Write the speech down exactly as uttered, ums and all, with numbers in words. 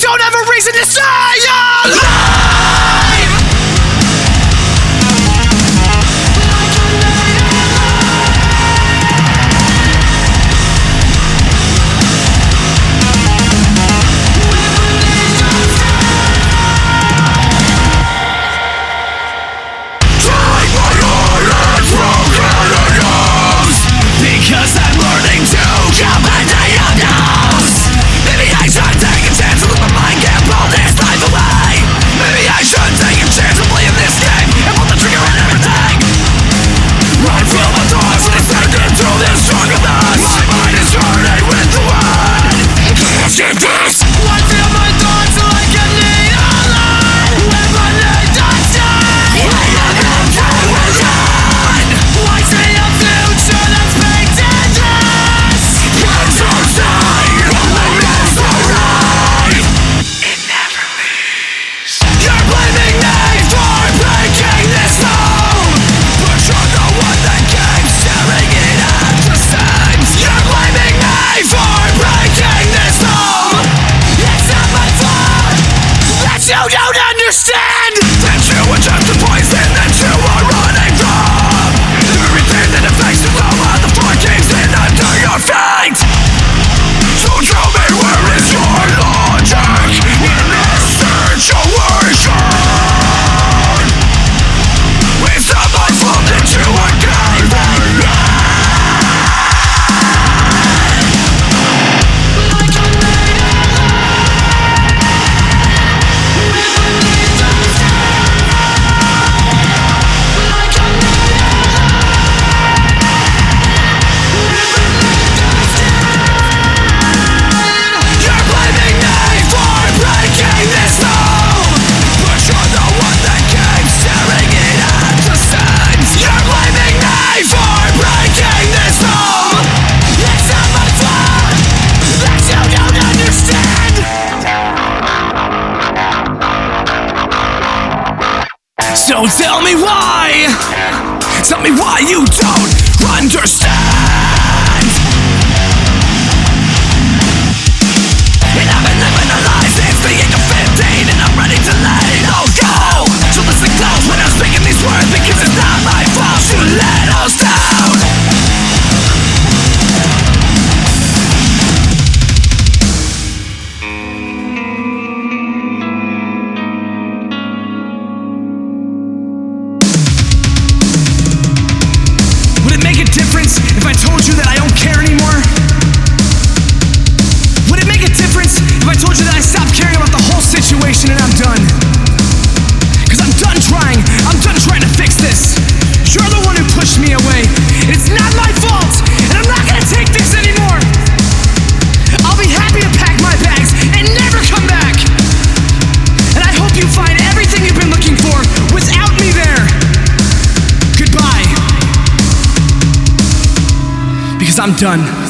don't have a reason to stay alive. Because I'm learning to come and diagnose. Maybe I should take a chance and let my mind get pull this life away. Maybe I should take a chance and play in this game and pull the trigger on everything. Run from my thoughts and send into this struggleness. My mind is hurting with the one. Can't skip this. I feel my thoughts like a neon light. When my name dies down, When I come to a gun, I see a future that's painted this. I'm so tired of the rest of life. It never leaves. You're blaming me for breaking this home, But you're the one that keeps staring it at the seams. You're blaming me for breaking this home. It's not my fault that you don't understand. That you are just the poison that you are running from. The very thing that affects the soul of the floor caves in under your feet. So tell me, where is your logic in this situation? It's not my fault that you are caving in. You're blaming me for breaking this home, but you're the one that keeps staring it at the seams. You're blaming me for breaking this home. It's not my fault that you don't understand. So tell me why, tell me why you don't understand. And I've been living a lie since the age of fifteen, and I'm ready to let it all go. So listen close when I'm speaking these words, because it's not my fault you let us down. Would it make a difference if I told you that I don't care anymore? Would it make a difference if I told you that I stopped caring about the whole situation and I'm done? Cause I'm done trying, I'm done trying to fix this. You're the one who pushed me away. It's not my fault, and I'm not gonna take this anymore. I'll be happy to pack my bags and never come back. And I hope you find everything you've been looking for without me there. Goodbye. Because I'm done.